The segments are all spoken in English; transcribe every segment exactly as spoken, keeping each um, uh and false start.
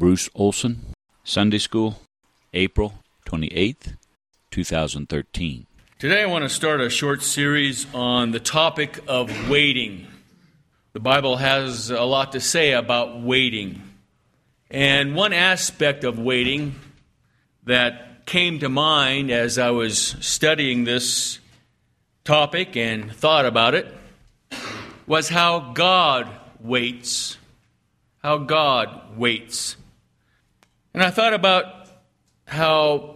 Bruce Olson, Sunday School, April twenty-eighth, two thousand thirteen. Today I want to start a short series on the topic of waiting. The Bible has a lot to say about waiting. And one aspect of waiting that came to mind as I was studying this topic and thought about it was how God waits. How God waits. And I thought about how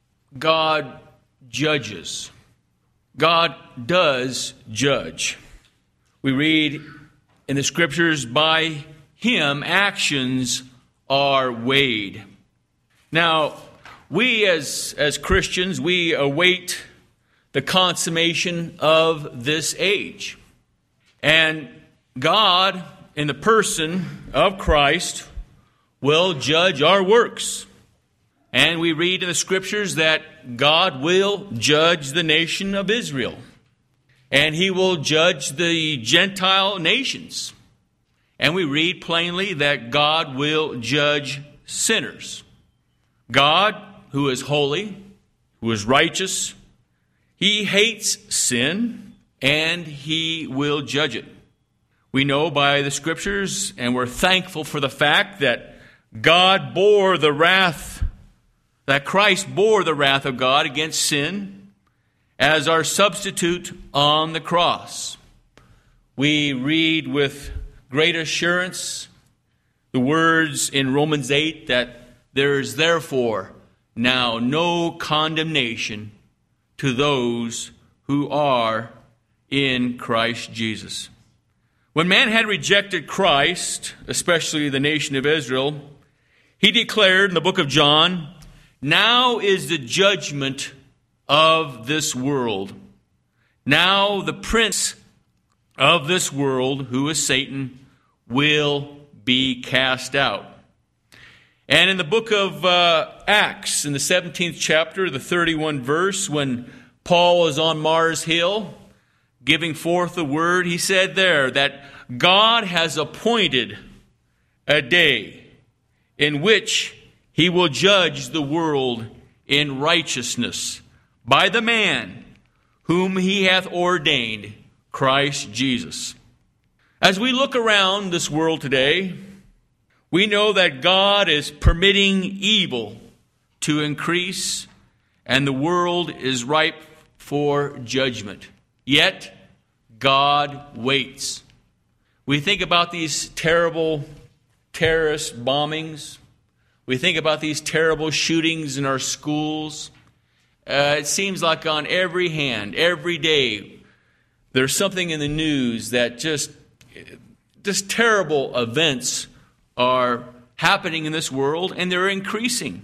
God judges. God does judge. We read in the Scriptures, by Him actions are weighed. Now, we as, as Christians, we await the consummation of this age. And God, in the person of Christ, will judge our works. And we read in the Scriptures that God will judge the nation of Israel. And He will judge the Gentile nations. And we read plainly that God will judge sinners. God, who is holy, who is righteous, He hates sin, and He will judge it. We know by the Scriptures, and we're thankful for the fact that God bore the wrath, that Christ bore the wrath of God against sin as our substitute on the cross. We read with great assurance the words in Romans eight that there is therefore now no condemnation to those who are in Christ Jesus. When man had rejected Christ, especially the nation of Israel, He declared in the book of John, "Now is the judgment of this world. Now the prince of this world, who is Satan, will be cast out." And in the book of uh, Acts, in the seventeenth chapter, the thirty-first verse, when Paul was on Mars Hill giving forth the word, he said there that God has appointed a day in which He will judge the world in righteousness by the man whom He hath ordained, Christ Jesus. As we look around this world today, we know that God is permitting evil to increase, and the world is ripe for judgment. Yet, God waits. We think about these terrible terrorist bombings. We think about these terrible shootings in our schools. Uh, it seems like on every hand, every day, there's something in the news that just, just terrible events are happening in this world, and they're increasing.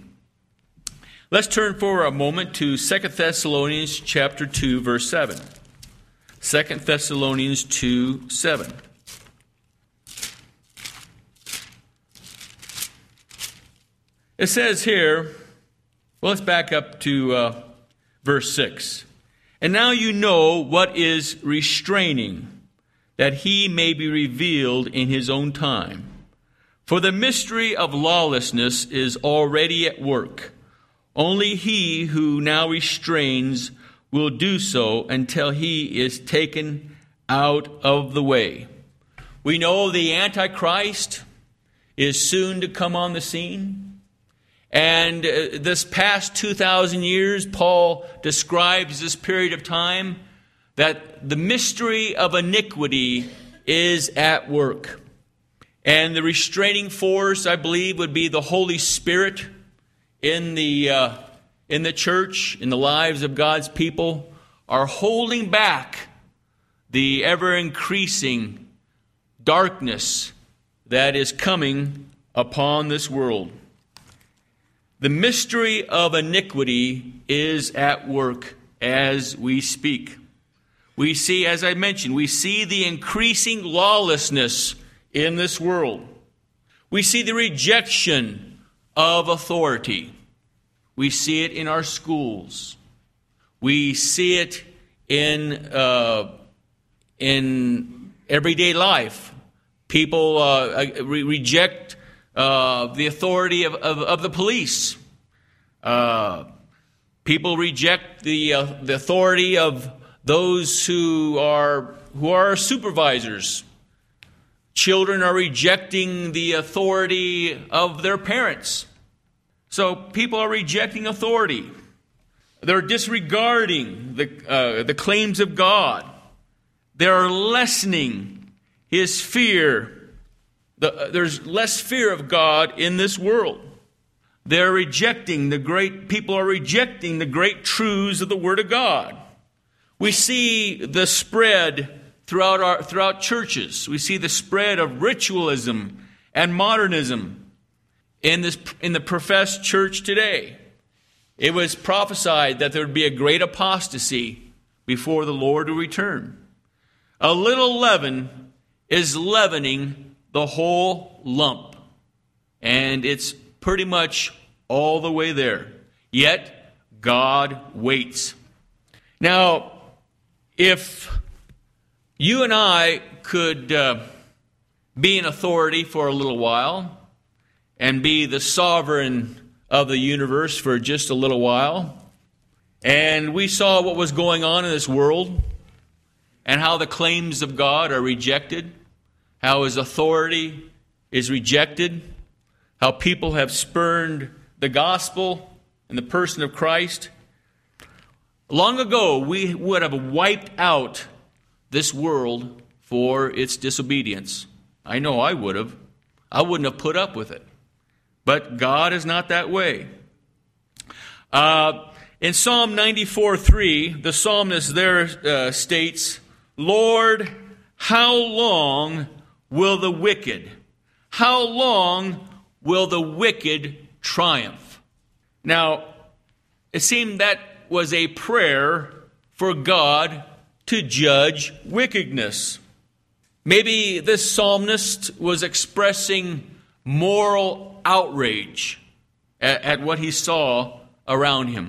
Let's turn for a moment to Second Thessalonians chapter two, verse seven. Second Thessalonians two, seven. It says here, well, let's back up to uh, verse six. "And now you know what is restraining, that He may be revealed in His own time. For the mystery of lawlessness is already at work. Only he who now restrains will do so until he is taken out of the way." We know the Antichrist is soon to come on the scene. And uh, this past two thousand years, Paul describes this period of time that the mystery of iniquity is at work. And the restraining force, I believe, would be the Holy Spirit in the uh, in the church, in the lives of God's people, are holding back the ever-increasing darkness that is coming upon this world. The mystery of iniquity is at work as we speak. We see, as I mentioned, we see the increasing lawlessness in this world. We see the rejection of authority. We see it in our schools. We see it in uh, in everyday life. People uh, re- reject uh, the authority of, of, of the police. Uh, people reject the uh, the authority of those who are who are supervisors. Children are rejecting the authority of their parents. So people are rejecting authority. They're disregarding the uh, the claims of God. They're lessening His fear. The, there's less fear of God in this world. They're rejecting the great, people are rejecting the great truths of the Word of God. We see the spread throughout our, throughout churches. We see the spread of ritualism and modernism in this, in the professed church today. It was prophesied that there would be a great apostasy before the Lord will return. A little leaven is leavening the whole lump. And it's pretty much all the way there. Yet, God waits. Now, if you and I could uh, be in authority for a little while and be the sovereign of the universe for just a little while, and we saw what was going on in this world and how the claims of God are rejected, how His authority is rejected, how people have spurned the gospel and the person of Christ. Long ago, we would have wiped out this world for its disobedience. I know I would have. I wouldn't have put up with it. But God is not that way. Uh, in Psalm ninety-four three, the psalmist there uh, states, "Lord, how long will the wicked, how long will the wicked triumph?" Now, it seemed that was a prayer for God to judge wickedness. Maybe this psalmist was expressing moral outrage at, at what he saw around him.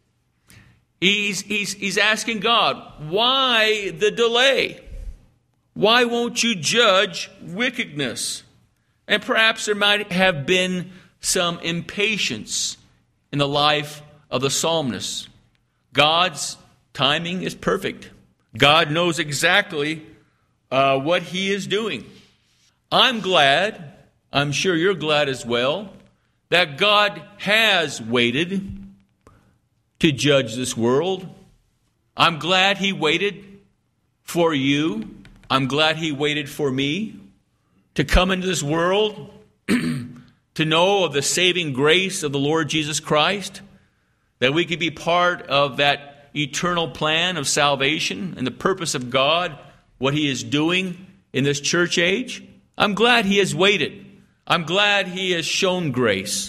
He's, he's, he's asking God, why the delay? Why won't you judge wickedness? And perhaps there might have been some impatience in the life of the psalmist. God's timing is perfect. God knows exactly uh, what He is doing. I'm glad, I'm sure you're glad as well, that God has waited to judge this world. I'm glad He waited for you. I'm glad He waited for me to come into this world, to know of the saving grace of the Lord Jesus Christ, that we could be part of that eternal plan of salvation and the purpose of God, what He is doing in this church age. I'm glad He has waited. I'm glad He has shown grace,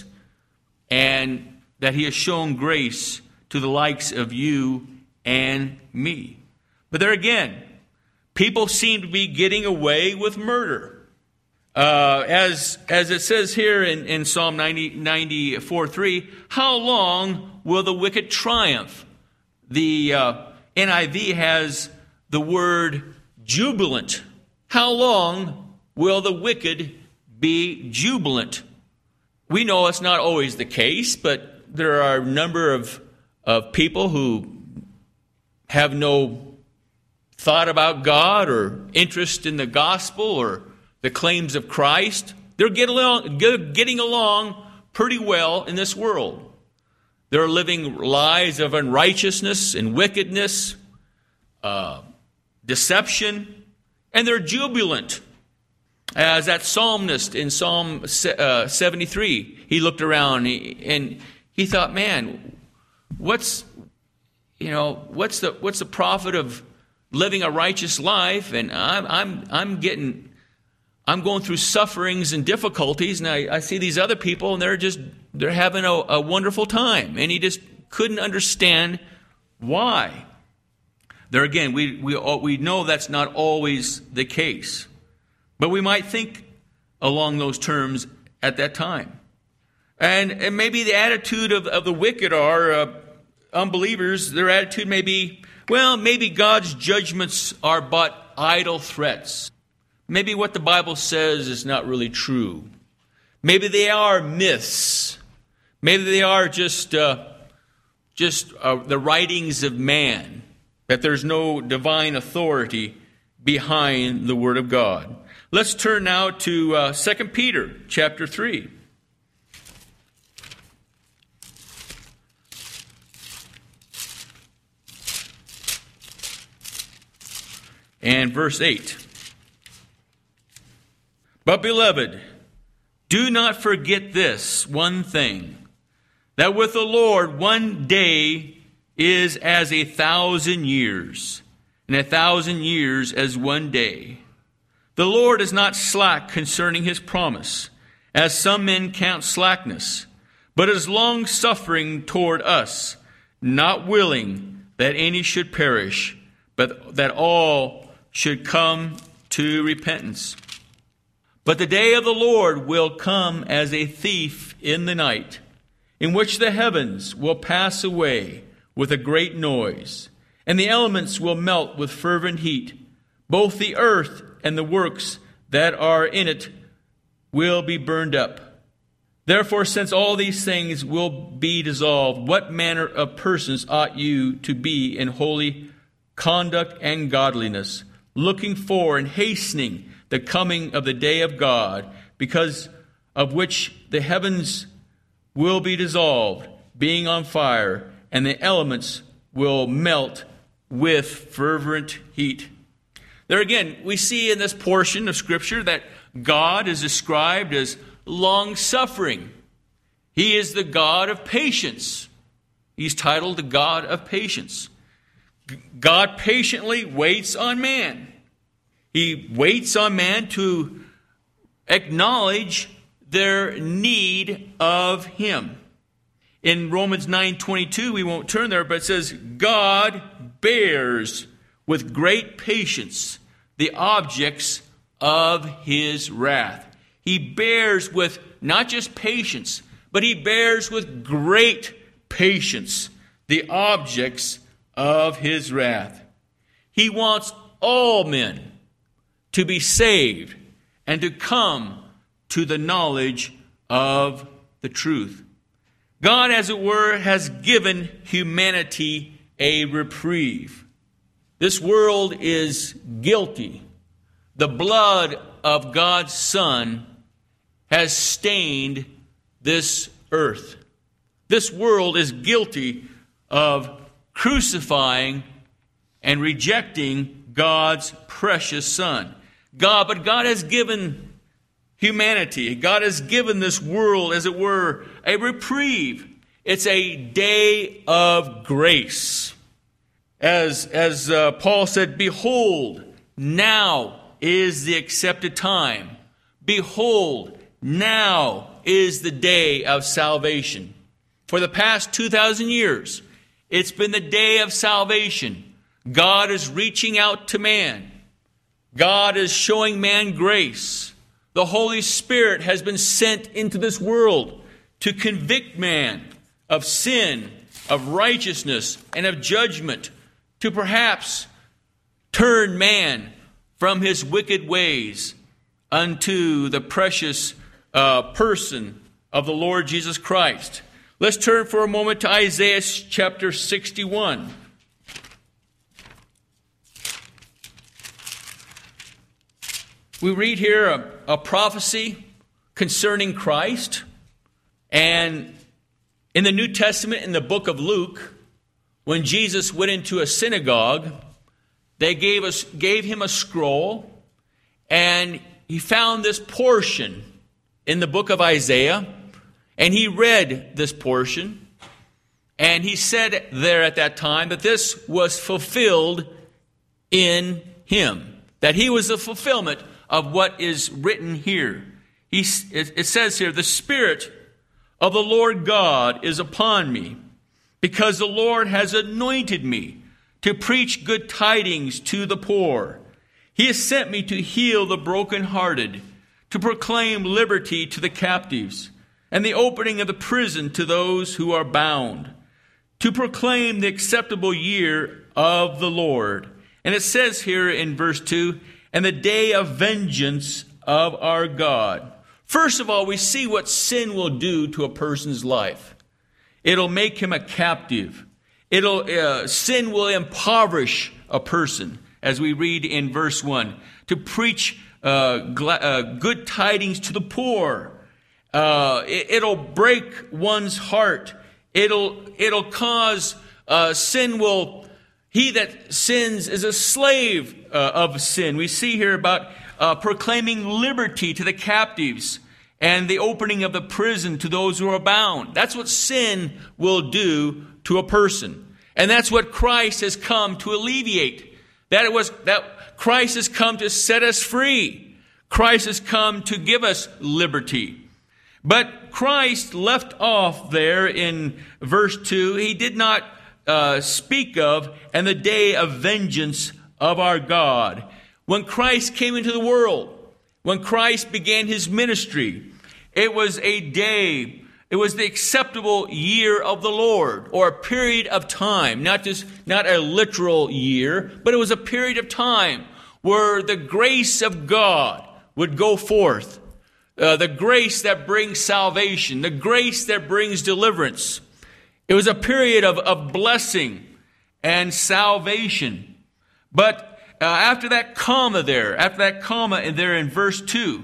and that He has shown grace to the likes of you and me. But there again, people seem to be getting away with murder. Uh, as as it says here in, in Psalm ninety-four three, how long will the wicked triumph? The uh, N I V has the word jubilant. How long will the wicked be jubilant? We know it's not always the case, but there are a number of, of people who have no thought about God or interest in the gospel or the claims of Christ. They're getting along, getting along pretty well in this world. They're living lives of unrighteousness and wickedness, uh, deception, and they're jubilant. As that psalmist in Psalm uh, seventy-three, he looked around and he thought, man, what's, you know, what's the what's the profit of living a righteous life? And I'm I'm I'm getting I'm going through sufferings and difficulties, and I, I see these other people, and they're just, they're having a, a wonderful time. And he just couldn't understand why. There again, we, we, we know that's not always the case. But we might think along those terms at that time. And, and maybe the attitude of, of the wicked are, uh, unbelievers, their attitude may be, well, maybe God's judgments are but idle threats. Maybe what the Bible says is not really true. Maybe they are myths. Maybe they are just uh, just uh, the writings of man, that there's no divine authority behind the Word of God. Let's turn now to uh, Second Peter chapter three. And verse eight. But beloved, do not forget this one thing, that with the Lord one day is as a thousand years, and a thousand years as one day. The Lord is not slack concerning his promise, as some men count slackness, but is long-suffering toward us, not willing that any should perish, but that all should come to repentance. But the day of the Lord will come as a thief in the night, in which the heavens will pass away with a great noise, and the elements will melt with fervent heat. Both the earth and the works that are in it will be burned up. Therefore, since all these things will be dissolved, what manner of persons ought you to be in holy conduct and godliness, looking for and hastening the coming of the day of God, because of which the heavens will be dissolved, being on fire, and the elements will melt with fervent heat. There again, we see in this portion of Scripture that God is described as long-suffering. He is the God of patience. He's titled the God of patience. God patiently waits on man. He waits on man to acknowledge their need of him. In Romans nine twenty-two, we won't turn there, but it says, God bears with great patience the objects of his wrath. He bears with not just patience, but he bears with great patience the objects of his wrath. He wants all men to be saved and to come to the knowledge of the truth. God, as it were, has given humanity a reprieve. This world is guilty. The blood of God's Son has stained this earth. This world is guilty of crucifying and rejecting God's precious Son. God, but God has given humanity, God has given this world, as it were, a reprieve. It's a day of grace. As, as uh, Paul said, behold, now is the accepted time. Behold, now is the day of salvation. For the past two thousand years, it's been the day of salvation. God is reaching out to man. God is showing man grace. The Holy Spirit has been sent into this world to convict man of sin, of righteousness, and of judgment, to perhaps turn man from his wicked ways unto the precious uh, person of the Lord Jesus Christ. Let's turn for a moment to Isaiah chapter sixty-one. We read here a, a prophecy concerning Christ. And in the New Testament, in the book of Luke, when Jesus went into a synagogue, they gave us gave him a scroll, and he found this portion in the book of Isaiah, and he read this portion, and he said there at that time that this was fulfilled in him, that he was the fulfillment of what is written here. He, it says here, the Spirit of the Lord God is upon me, because the Lord has anointed me to preach good tidings to the poor. He has sent me to heal the brokenhearted, to proclaim liberty to the captives, and the opening of the prison to those who are bound, to proclaim the acceptable year of the Lord. And it says here in verse two, and the day of vengeance of our God, First of all, we see what sin will do to a person's life. It'll make him a captive. It'll uh, sin will impoverish a person, as we read in verse one, to preach uh, gla- uh, good tidings to the poor. Uh, it, it'll break one's heart. It'll it'll cause uh, sin will. He that sins is a slave uh, of sin. We see here about uh, proclaiming liberty to the captives and the opening of the prison to those who are bound. That's what sin will do to a person. And that's what Christ has come to alleviate. That it was that Christ has come to set us free. Christ has come to give us liberty. But Christ left off there in verse two. He did not uh, speak of and the day of vengeance of our God. When Christ came into the world, when Christ began his ministry, it was a day, it was the acceptable year of the Lord, or a period of time, not just, not a literal year, but it was a period of time where the grace of God would go forth. Uh, the grace that brings salvation, the grace that brings deliverance. It was a period of, of blessing and salvation. But uh, after that comma there, after that comma there in verse two,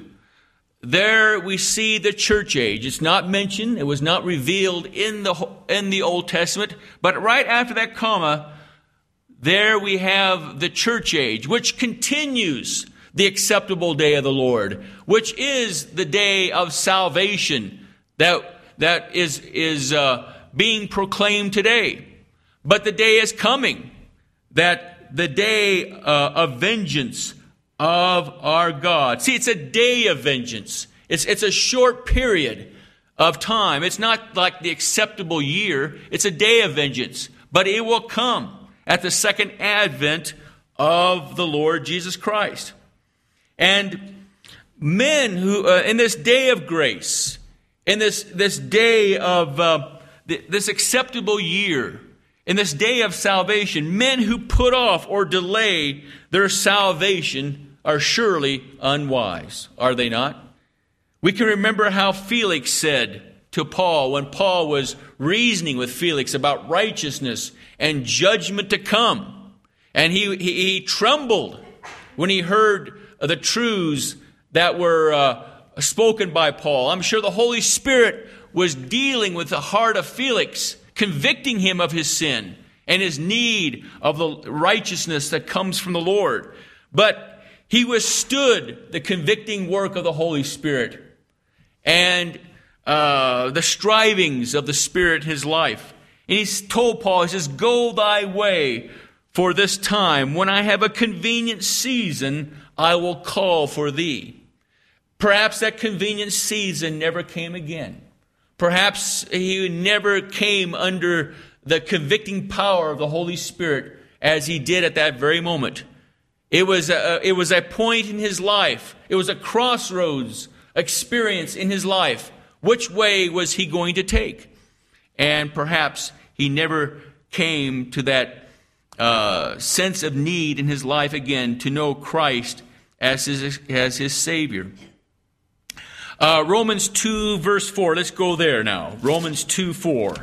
there we see the church age. It's not mentioned. It was not revealed in the in the Old Testament. But right after that comma, there we have the church age, which continues the acceptable day of the Lord, which is the day of salvation that that is is uh, being proclaimed today. But the day is coming, that the day uh, of vengeance of our God. See, it's a day of vengeance. It's it's a short period of time. It's not like the acceptable year. It's a day of vengeance, but it will come at the second advent of the Lord Jesus Christ. And men who, uh, in this day of grace, in this, this day of, uh, th- this acceptable year, in this day of salvation, men who put off or delay their salvation are surely unwise, are they not? We can remember how Felix said to Paul when Paul was reasoning with Felix about righteousness and judgment to come. And he, he, he trembled when he heard the truths that were uh, spoken by Paul. I'm sure the Holy Spirit was dealing with the heart of Felix, convicting him of his sin and his need of the righteousness that comes from the Lord. But he withstood the convicting work of the Holy Spirit and uh, the strivings of the Spirit in his life. And he told Paul, he says, "Go thy way for this time. When I have a convenient season, I will call for thee." Perhaps that convenient season never came again. Perhaps he never came under the convicting power of the Holy Spirit as he did at that very moment. It was a, it was a point in his life. It was a crossroads experience in his life. Which way was he going to take? And perhaps he never came to that uh, sense of need in his life again to know Christ as his, as his Savior. Uh, Romans two, verse four. Let's go there now. Romans two, four.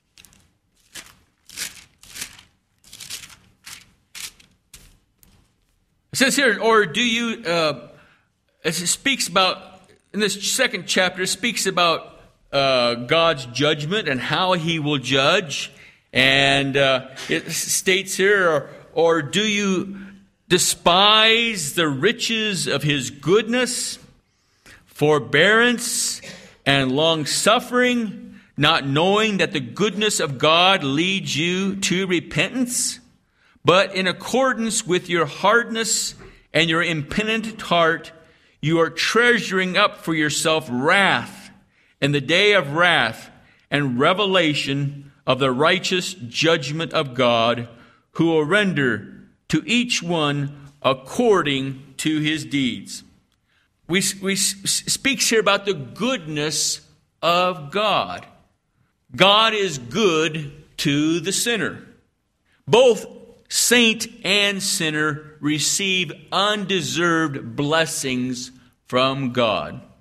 It says here, or do you, uh, as it speaks about, in this second chapter, it speaks about uh, God's judgment and how he will judge. And uh, it states here, or, or do you despise the riches of his goodness, forbearance, and long-suffering, not knowing that the goodness of God leads you to repentance? But in accordance with your hardness and your impenitent heart, you are treasuring up for yourself wrath in the day of wrath and revelation of the righteous judgment of God, who will render to each one according to his deeds. We, we speaks here about the goodness of God. God is good to the sinner. Both saint and sinner receive undeserved blessings from God.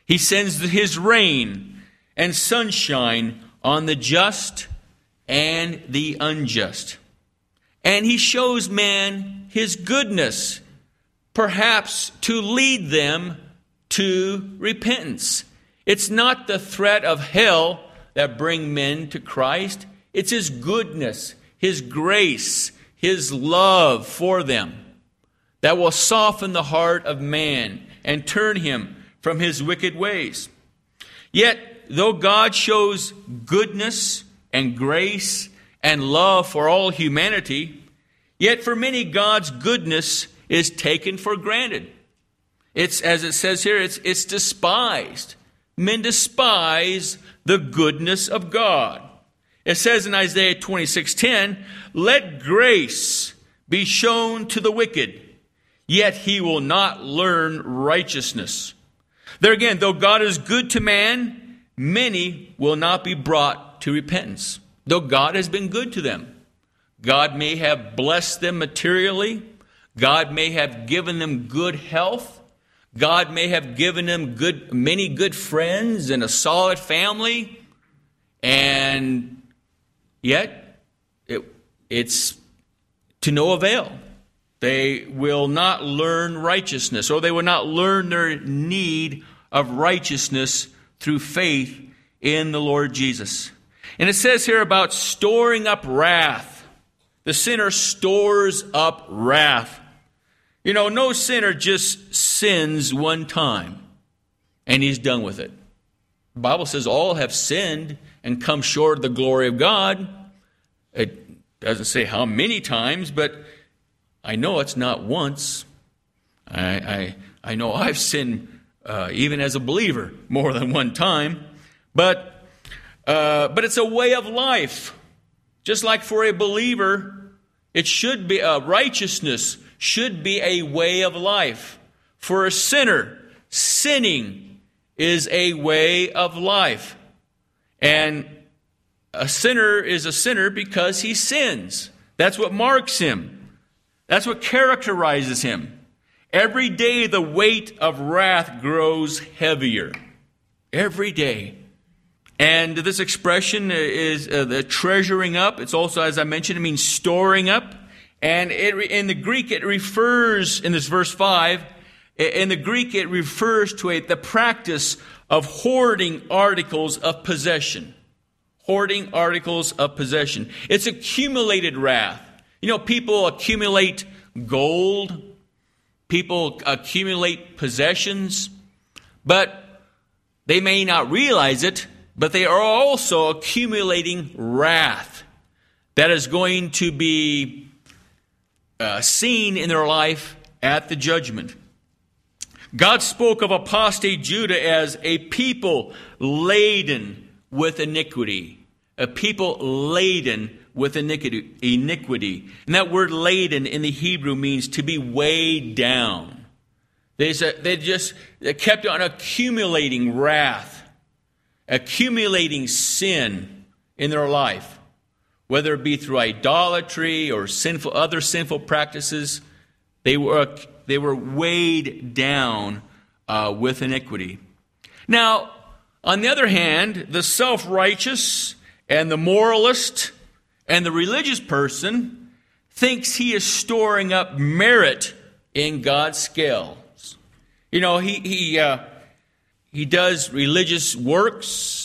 He sends his rain and sunshine on the just and the unjust. And he shows man his goodness, perhaps to lead them to repentance. It's not the threat of hell that bring men to Christ. It's his goodness, his grace, his love for them that will soften the heart of man and turn him from his wicked ways. Yet, though God shows goodness and grace and love for all humanity, yet for many God's goodness is taken for granted. It's, as it says here, it's, it's despised. Men despise the goodness of God. It says in Isaiah twenty-six ten, "Let grace be shown to the wicked, yet he will not learn righteousness." There again, though God is good to man, many will not be brought to repentance. Though God has been good to them. God may have blessed them materially. God may have given them good health. God may have given them good, many good friends and a solid family. And yet, it, it's to no avail. They will not learn righteousness, or they will not learn their need of righteousness through faith in the Lord Jesus. And it says here about storing up wrath. The sinner stores up wrath. You know, no sinner just sins one time and he's done with it. The Bible says all have sinned and come short of the glory of God. It doesn't say how many times, but I know it's not once. I I, I know I've sinned uh, even as a believer more than one time. But uh, but it's a way of life. Just like for a believer, it should be uh, righteousness should be a way of life. For a sinner, sinning is a way of life. And a sinner is a sinner because he sins. That's what marks him. That's what characterizes him. Every day the weight of wrath grows heavier. Every day. And this expression is uh, the treasuring up. It's also, as I mentioned, it means storing up. And it, in the Greek, it refers, in this verse five, in the Greek, it refers to a, the practice of hoarding articles of possession. Hoarding articles of possession. It's accumulated wrath. You know, people accumulate gold. People accumulate possessions. But they may not realize it, but they are also accumulating wrath that is going to be Uh, seen in their life at the judgment. God spoke of apostate Judah as a people laden with iniquity. A people laden with iniquity. iniquity. And that word laden in the Hebrew means to be weighed down. They, they just they kept on accumulating wrath, accumulating sin in their life. Whether it be through idolatry or sinful other sinful practices, they were they were weighed down uh, with iniquity. Now, on the other hand, the self-righteous and the moralist and the religious person thinks he is storing up merit in God's scales. You know, he he uh, he does religious works.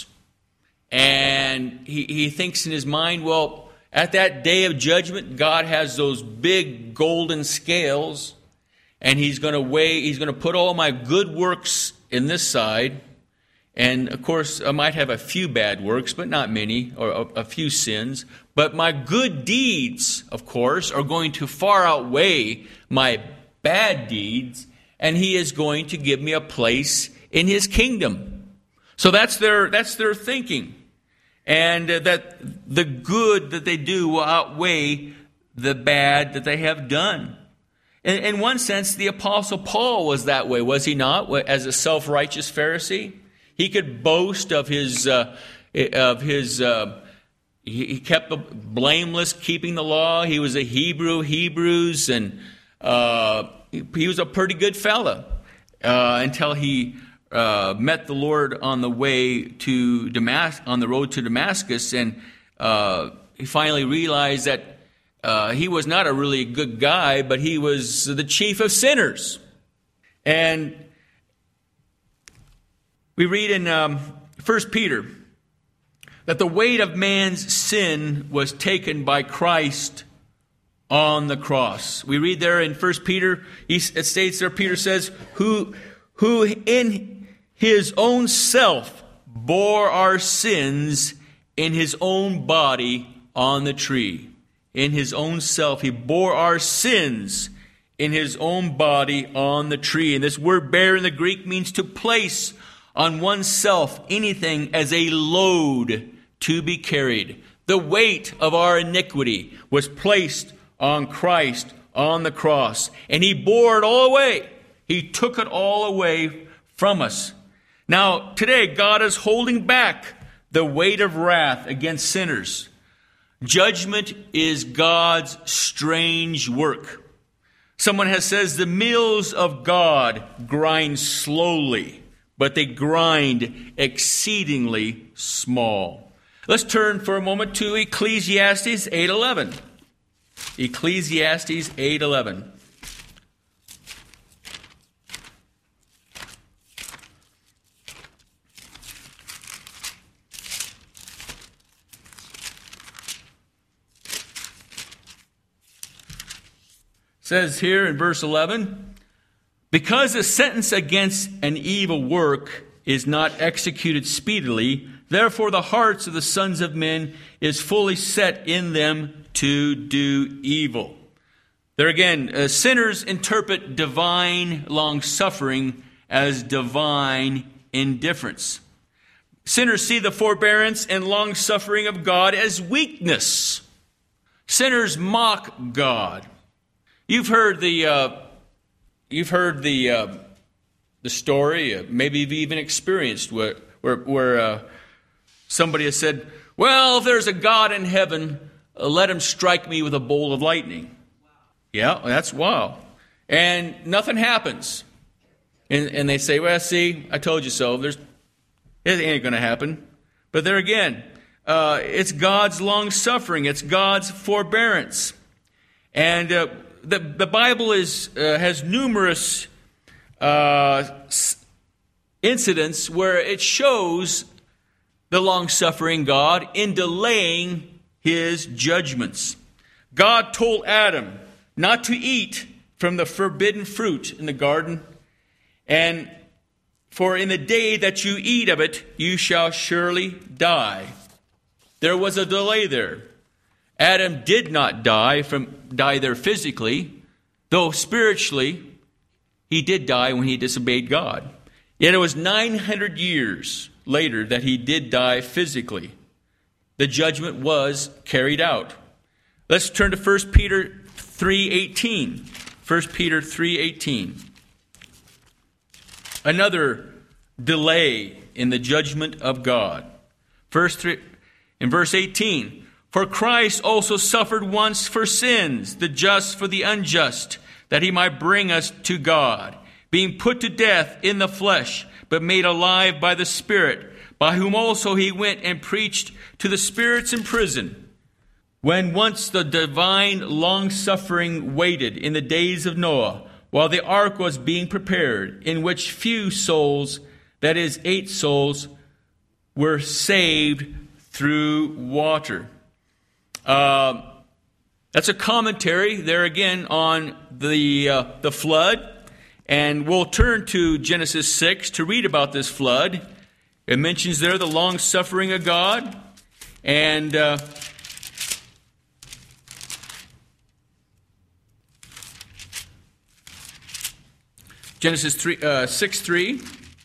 And he, he thinks in his mind, well, at that day of judgment, God has those big golden scales, and he's going to weigh, he's going to put all my good works in this side. And, of course, I might have a few bad works, but not many, or a, a few sins. But my good deeds, of course, are going to far outweigh my bad deeds, and he is going to give me a place in his kingdom. So that's their that's their thinking. And uh, that the good that they do will outweigh the bad that they have done. In, in one sense, the Apostle Paul was that way, was he not? As a self-righteous Pharisee, he could boast of his uh, of his. Uh, he, he kept the blameless, keeping the law. He was a Hebrew, Hebrews, and uh, he, he was a pretty good fella uh, until he. uh, met the Lord on the way to Damas- on the road to Damascus, and uh, he finally realized that uh, he was not a really good guy, but he was the chief of sinners. And we read in um, First Peter that the weight of man's sin was taken by Christ on the cross. We read there in First Peter, it states there, Peter says, who, who in his own self bore our sins in his own body on the tree. In his own self, he bore our sins in his own body on the tree. And this word bear in the Greek means to place on oneself anything as a load to be carried. The weight of our iniquity was placed on Christ on the cross, and he bore it all away. He took it all away from us. Now, today, God is holding back the weight of wrath against sinners. Judgment is God's strange work. Someone has says the mills of God grind slowly, but they grind exceedingly small. Let's turn for a moment to Ecclesiastes eight eleven. Ecclesiastes eight eleven. Says here in verse eleven, because a sentence against an evil work is not executed speedily, therefore the hearts of the sons of men is fully set in them to do evil. There again, uh, sinners interpret divine long-suffering as divine indifference. Sinners see the forbearance and long-suffering of God as weakness. Sinners mock God. You've heard the uh, you've heard the uh, the story. Uh, maybe you've even experienced where where, where uh, somebody has said, "Well, if there's a God in heaven, uh, let him strike me with a bolt of lightning." Wow. Yeah, that's wow. And nothing happens. And, and they say, "Well, see, I told you so. There's it ain't going to happen." But there again, uh, it's God's long suffering. It's God's forbearance, and. Uh, The, the Bible is uh, has numerous uh, incidents where it shows the long-suffering God in delaying his judgments. God told Adam not to eat from the forbidden fruit in the garden, and for in the day that you eat of it, you shall surely die. There was a delay there. Adam did not die from die there physically, though spiritually he did die when he disobeyed God. Yet it was nine hundred years later that he did die physically. The judgment was carried out. Let's turn to First Peter three eighteen. First Peter three eighteen. Another delay in the judgment of God. First three, in verse eighteen. For Christ also suffered once for sins, the just for the unjust, that he might bring us to God, being put to death in the flesh, but made alive by the Spirit, by whom also he went and preached to the spirits in prison, when once the divine long-suffering waited in the days of Noah, while the ark was being prepared, in which few souls, that is, eight souls, were saved through water. Uh, that's a commentary there again on the uh, the flood, and we'll turn to Genesis six to read about this flood. It mentions there the long suffering of God, and uh, Genesis three, uh, six three.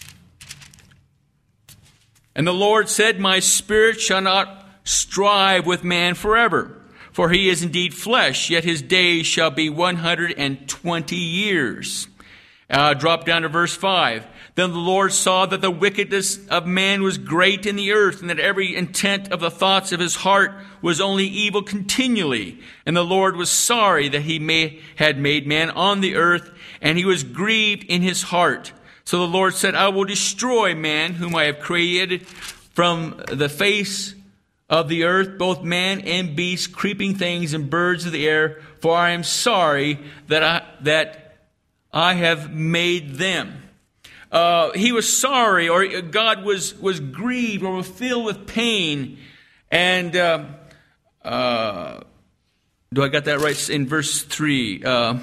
And the Lord said, "My spirit shall not strive with man forever, for he is indeed flesh, yet his days shall be one hundred twenty years." Uh, drop down to verse five. Then the Lord saw that the wickedness of man was great in the earth, and that every intent of the thoughts of his heart was only evil continually. And the Lord was sorry that he may, had made man on the earth, and he was grieved in his heart. So the Lord said, I will destroy man whom I have created from the face of the earth, both man and beast, creeping things and birds of the air, for I am sorry that I, that I have made them. Uh, he was sorry, or God was, was grieved or was filled with pain. And uh, uh, do I got that right in verse three? Uh,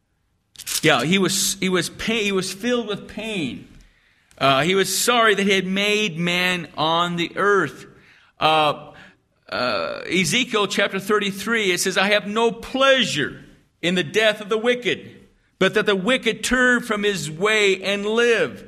yeah, he was he was pain, he was filled with pain. Uh, he was sorry that he had made man on the earth. Uh, uh, Ezekiel chapter thirty-three, it says, I have no pleasure in the death of the wicked, but that the wicked turn from his way and live.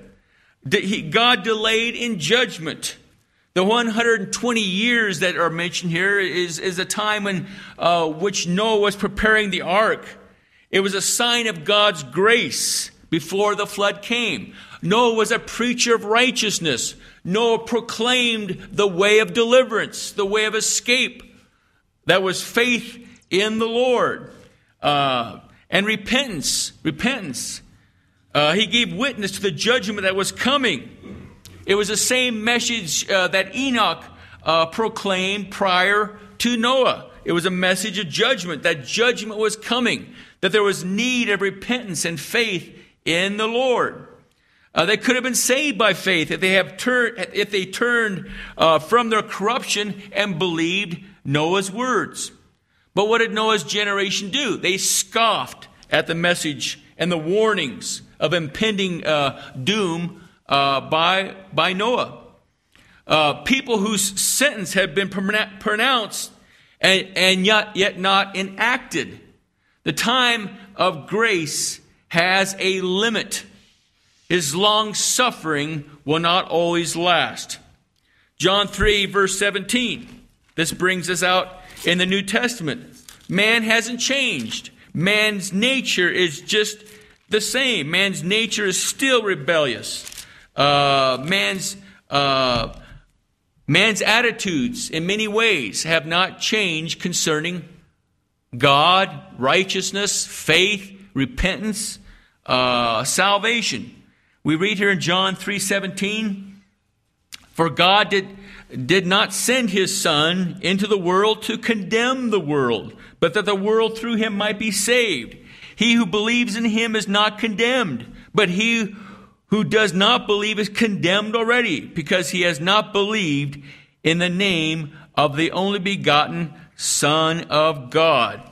God delayed in judgment. The one hundred twenty years that are mentioned here is, is a time when uh, which Noah was preparing the ark. It was a sign of God's grace before the flood came. Noah was a preacher of righteousness. Noah proclaimed the way of deliverance, the way of escape. That was faith in the Lord. Uh, and repentance. Repentance. Uh, he gave witness to the judgment that was coming. It was the same message uh, that Enoch uh, proclaimed prior to Noah. It was a message of judgment, that judgment was coming, that there was need of repentance and faith in the Lord. Uh, they could have been saved by faith if they have turned, if they turned uh, from their corruption and believed Noah's words. But what did Noah's generation do? They scoffed at the message and the warnings of impending uh, doom uh, by by Noah. Uh, people whose sentence had been pronounced and, and yet, yet not enacted. The time of grace has a limit. His long suffering will not always last. John three, verse seventeen. This brings us out in the New Testament. Man hasn't changed. Man's nature is just the same. Man's nature is still rebellious. Uh, man's uh, man's attitudes in many ways have not changed concerning God, righteousness, faith, repentance, uh, salvation. We read here in John three seventeen, for God did, did not send his Son into the world to condemn the world, but that the world through him might be saved. He who believes in him is not condemned, but he who does not believe is condemned already, because he has not believed in the name of the only begotten Son of God.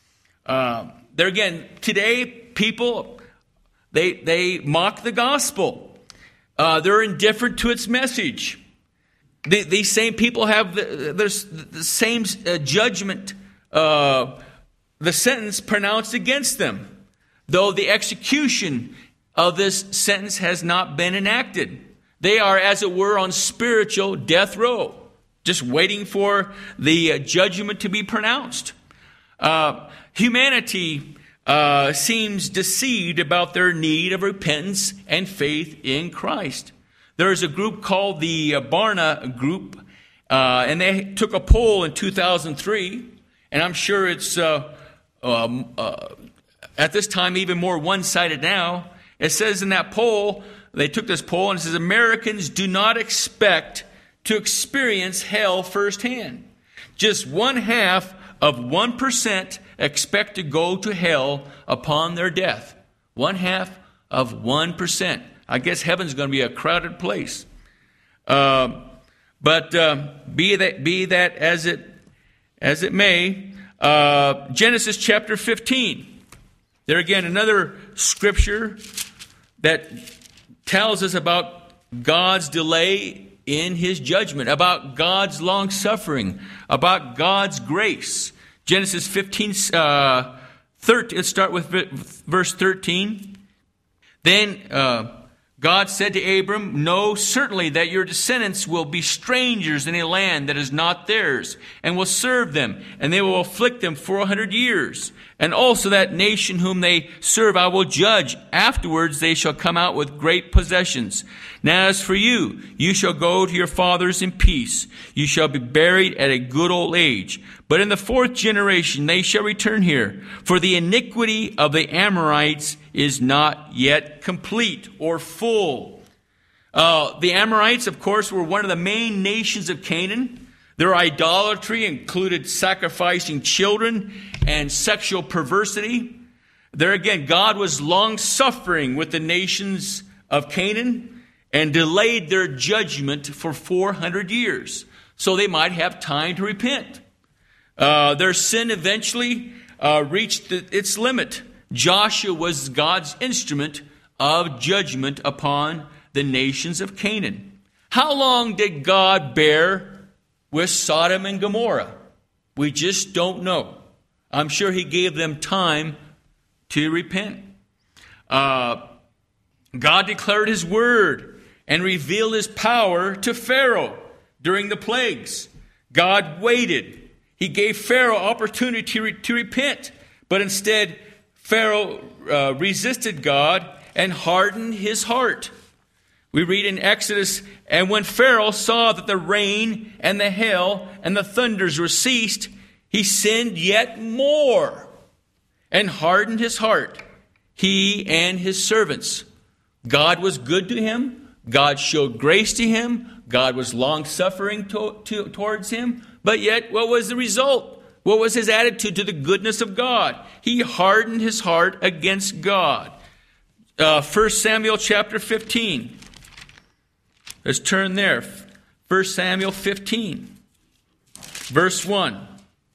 Uh, there again, today people, they they mock the gospel. Uh, they're indifferent to its message. The, these same people have the, the, the same uh, judgment, uh, the sentence pronounced against them, though the execution of this sentence has not been enacted. They are, as it were, on spiritual death row, just waiting for the uh, judgment to be pronounced. Uh, humanity uh, seems deceived about their need of repentance and faith in Christ. There is a group called the Barna Group, uh, and they took a poll in two thousand three, and I'm sure it's uh, um, uh, at this time even more one-sided now. It says in that poll, they took this poll, and it says Americans do not expect to experience hell firsthand. Just one half of one percent expect to go to hell upon their death. One half of one percent. I guess heaven's going to be a crowded place. Uh, but uh, be that be that as it as it may, uh, Genesis chapter fifteen. There again, another scripture that tells us about God's delay in his judgment, about God's long suffering, about God's grace. Genesis fifteen, uh, thirteen, let's start with verse thirteen. Then uh, God said to Abram, know certainly that your descendants will be strangers in a land that is not theirs, and will serve them, and they will afflict them four hundred years. And also that nation whom they serve I will judge. Afterwards they shall come out with great possessions. Now as for you, you shall go to your fathers in peace. You shall be buried at a good old age. But But in the fourth generation they shall return here, for the iniquity of the Amorites is not yet complete or full. Uh, the Amorites, of course, were one of the main nations of Canaan. Their idolatry included sacrificing children and sexual perversity. There again, God was long-suffering with the nations of Canaan and delayed their judgment for four hundred years, so they might have time to repent. Uh, their sin eventually uh, reached the, its limit. Joshua was God's instrument of judgment upon the nations of Canaan. How long did God bear with Sodom and Gomorrah? We just don't know. I'm sure he gave them time to repent. Uh, God declared his word and revealed his power to Pharaoh during the plagues. God waited. He gave Pharaoh opportunity to, re- to repent, but instead Pharaoh uh, resisted God and hardened his heart. We read in Exodus, and when Pharaoh saw that the rain and the hail and the thunders were ceased, he sinned yet more and hardened his heart, he and his servants. God was good to him. God showed grace to him. God was long-suffering to, to, towards him. But yet, what was the result? What was his attitude to the goodness of God? He hardened his heart against God. Uh, First Samuel chapter fifteen. Let's turn there. First Samuel fifteen, verse one.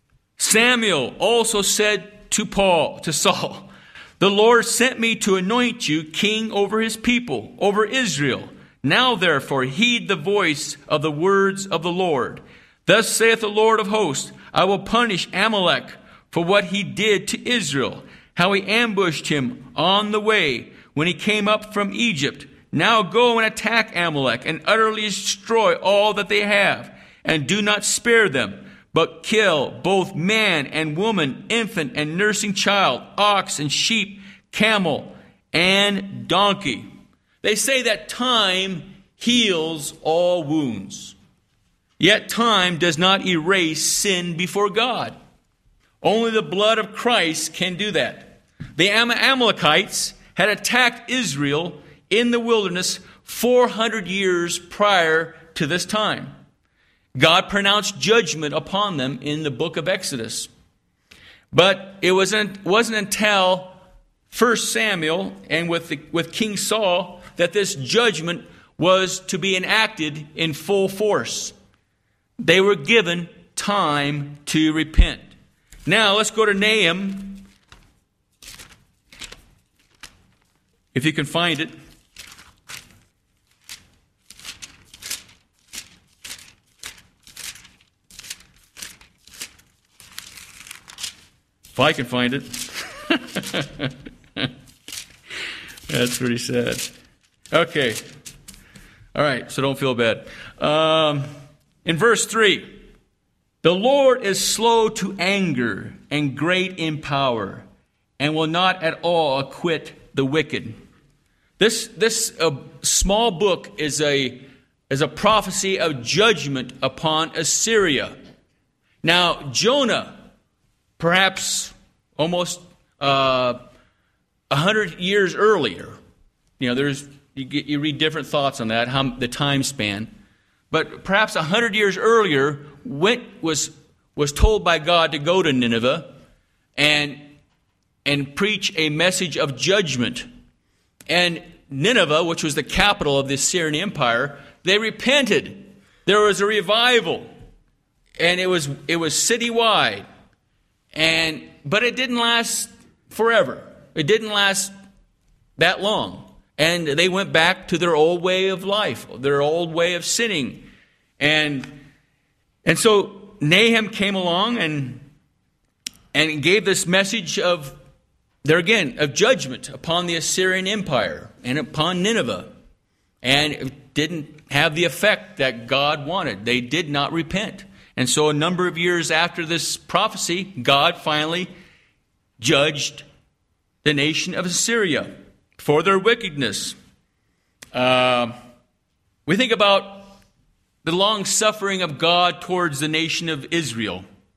Samuel also said to Paul, to Saul, "The Lord sent me to anoint you king over his people, over Israel. Now therefore heed the voice of the words of the Lord. Thus saith the Lord of hosts, I will punish Amalek for what he did to Israel, how he ambushed him on the way when he came up from Egypt. Now go and attack Amalek and utterly destroy all that they have, and do not spare them, but kill both man and woman, infant and nursing child, ox and sheep, camel and donkey." They say that time heals all wounds. Yet time does not erase sin before God. Only the blood of Christ can do that. The Am- Amalekites had attacked Israel in the wilderness four hundred years prior to this time. God pronounced judgment upon them in the book of Exodus. But it wasn't, wasn't until First Samuel and with, the, with King Saul that this judgment was to be enacted in full force. They were given time to repent. Now let's go to Nahum, if you can find it. If I can find it. That's pretty sad. Okay. All right, so don't feel bad. Um, in verse three, "The Lord is slow to anger and great in power, and will not at all acquit the wicked." This this uh, small book is a is a prophecy of judgment upon Assyria. Now, Jonah, perhaps almost uh, a hundred years earlier, you know, there's you, get, you read different thoughts on that, how the time span, but perhaps a hundred years earlier, went was was told by God to go to Nineveh and and preach a message of judgment. And Nineveh, which was the capital of the Assyrian Empire, they repented. There was a revival, and it was it was citywide. And but it didn't last forever. It didn't last that long. And they went back to their old way of life, their old way of sinning. And and so Nahum came along and and gave this message of, there again, of judgment upon the Assyrian Empire and upon Nineveh. And it didn't have the effect that God wanted. They did not repent. And so a number of years after this prophecy, God finally judged the nation of Assyria for their wickedness. Uh, we think about the long suffering of God towards the nation of Israel.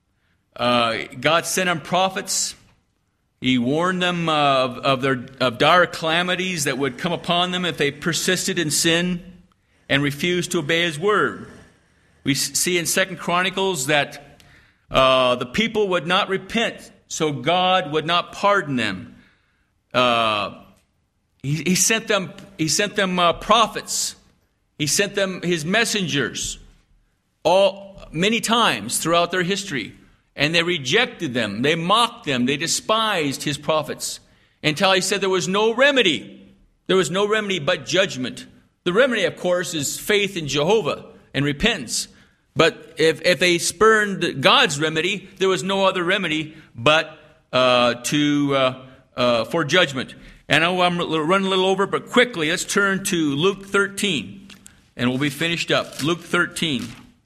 Uh, God sent them prophets. He warned them uh, of, of their of dire calamities that would come upon them if they persisted in sin and refused to obey His word. We see in Second Chronicles that uh, the people would not repent, so God would not pardon them. Uh, he, he sent them. He sent them uh, prophets. He sent them His messengers, all many times throughout their history, and they rejected them. They mocked them. They despised His prophets until He said there was no remedy. There was no remedy but judgment. The remedy, of course, is faith in Jehovah and repentance. But if, if they spurned God's remedy, there was no other remedy but uh, to uh, uh, for judgment. And I know I'm running a little over, but quickly, let's turn to Luke thirteen, and we'll be finished up. Luke thirteen.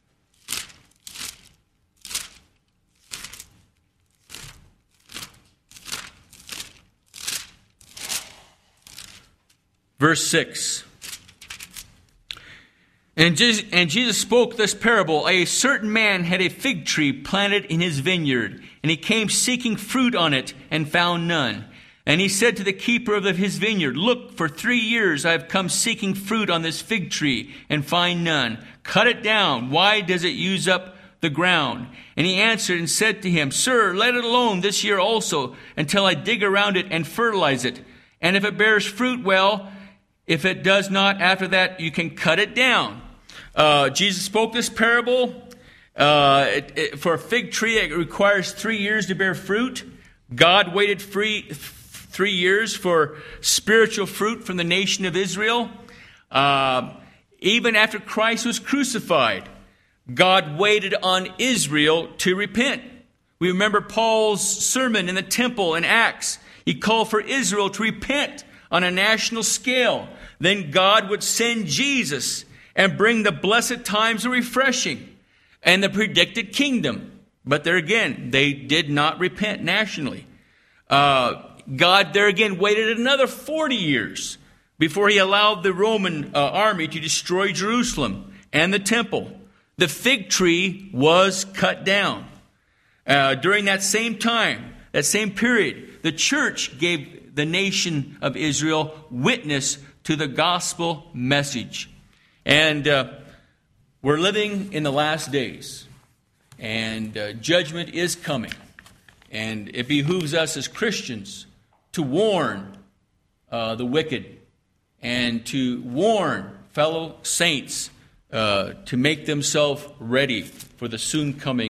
Verse six. And Jesus spoke this parable. A certain man had a fig tree planted in his vineyard, and he came seeking fruit on it, and found none. And he said to the keeper of his vineyard, Look, for three years I have come seeking fruit on this fig tree, and find none. Cut it down. Why does it use up the ground? And he answered and said to him, Sir, let it alone this year also, until I dig around it and fertilize it. And if it bears fruit, well, if it does not, after that you can cut it down. Uh, Jesus spoke this parable. Uh, it, it, for a fig tree, it requires three years to bear fruit. God waited free, three years for spiritual fruit from the nation of Israel. Uh, even after Christ was crucified, God waited on Israel to repent. We remember Paul's sermon in the temple in Acts. He called for Israel to repent on a national scale. Then God would send Jesus and bring the blessed times of refreshing and the predicted kingdom. But there again, they did not repent nationally. Uh, God there again waited another forty years before He allowed the Roman uh, army to destroy Jerusalem and the temple. The fig tree was cut down. Uh, during that same time, that same period, the church gave the nation of Israel witness to the gospel message. And uh, we're living in the last days, and uh, judgment is coming. And it behooves us as Christians to warn uh, the wicked and to warn fellow saints uh, to make themselves ready for the soon coming